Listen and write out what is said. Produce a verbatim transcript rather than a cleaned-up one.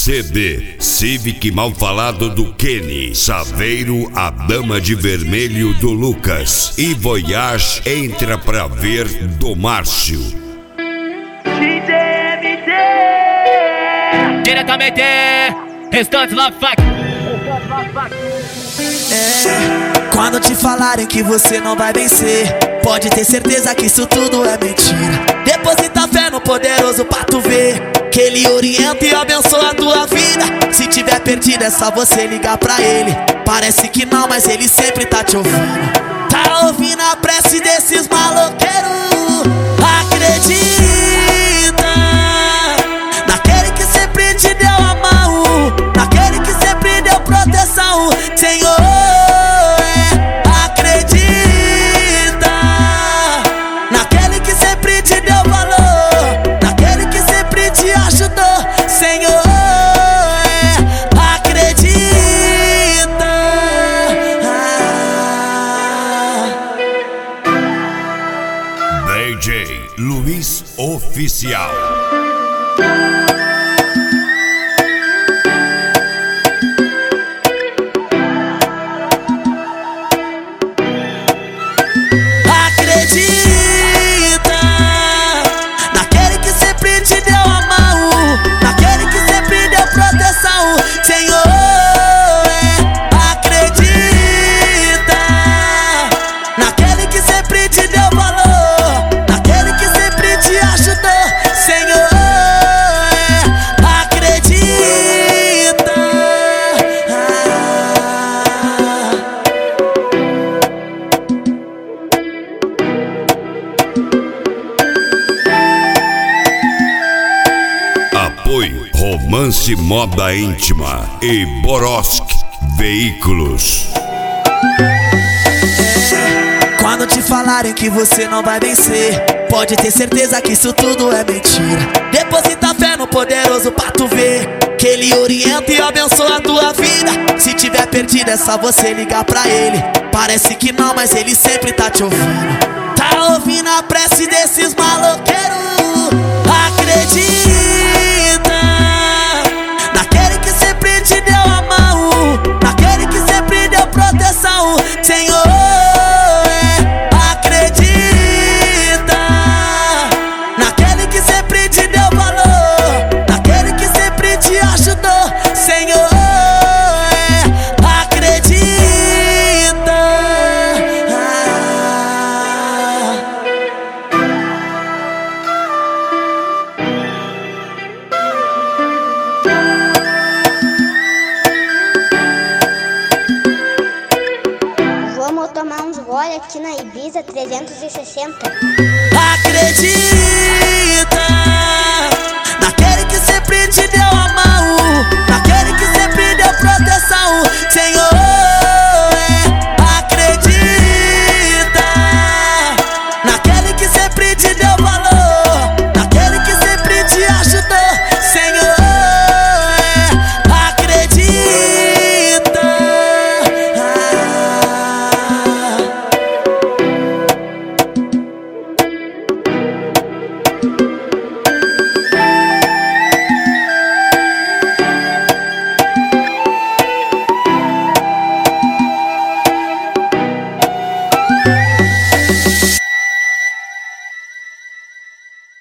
C D Civic Mal Falado do Kenny, Saveiro, a Dama de Vermelho do Lucas e Voyage Entra Pra Ver do Márcio. Diretamente, Restantes Love Fuck. É, quando te falarem que você não vai vencer, pode ter certeza que isso tudo é mentira. Deposita fé no poderoso pra tu ver que ele orienta e abençoa a tua vida. Se tiver perdido é só você ligar pra ele. Parece que não, mas ele sempre tá te ouvindo. Tá ouvindo a prece desses maloqueiros. Acredita naquele que sempre te deu a mão, naquele que sempre deu proteção, Senhor. D J Luiz Oficial. Acredita naquele que sempre te deu a mão, naquele que sempre deu proteção, Senhor. Acredita naquele que sempre te deu valor, naquele que sempre te ajudou, Senhor. Acredita. Apoio Romance Moda Íntima e Borosk Veículos. Quando te falarem que você não vai vencer, pode ter certeza que isso tudo é mentira. Deposita fé no poderoso pra tu ver que ele orienta e abençoa a tua vida. Se tiver perdido é só você ligar pra ele. Parece que não, mas ele sempre tá te ouvindo. Tá ouvindo a prece desses maloqueiros. Acredita naquele que sempre te deu a mão, naquele que sempre deu proteção, Senhor. Vamos tomar uns gole aqui na Ibiza trezentos e sessenta. Acredita